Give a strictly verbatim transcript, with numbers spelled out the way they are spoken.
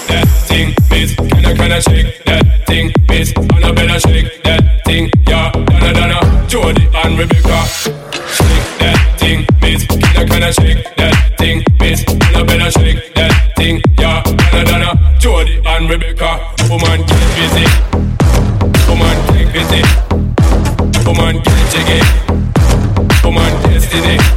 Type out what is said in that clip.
that thing, miss. Can I, can I shake that thing, miss? Annabella shake that thing, yeah. Donna, Donna, Jody and Rebecca. Shake that thing, miss. Can I, can I shake that thing, miss? Annabella shake that thing, yeah. Donna, Donna, Jody and Rebecca. Woman get busy, woman get busy, woman get jiggy, woman destiny.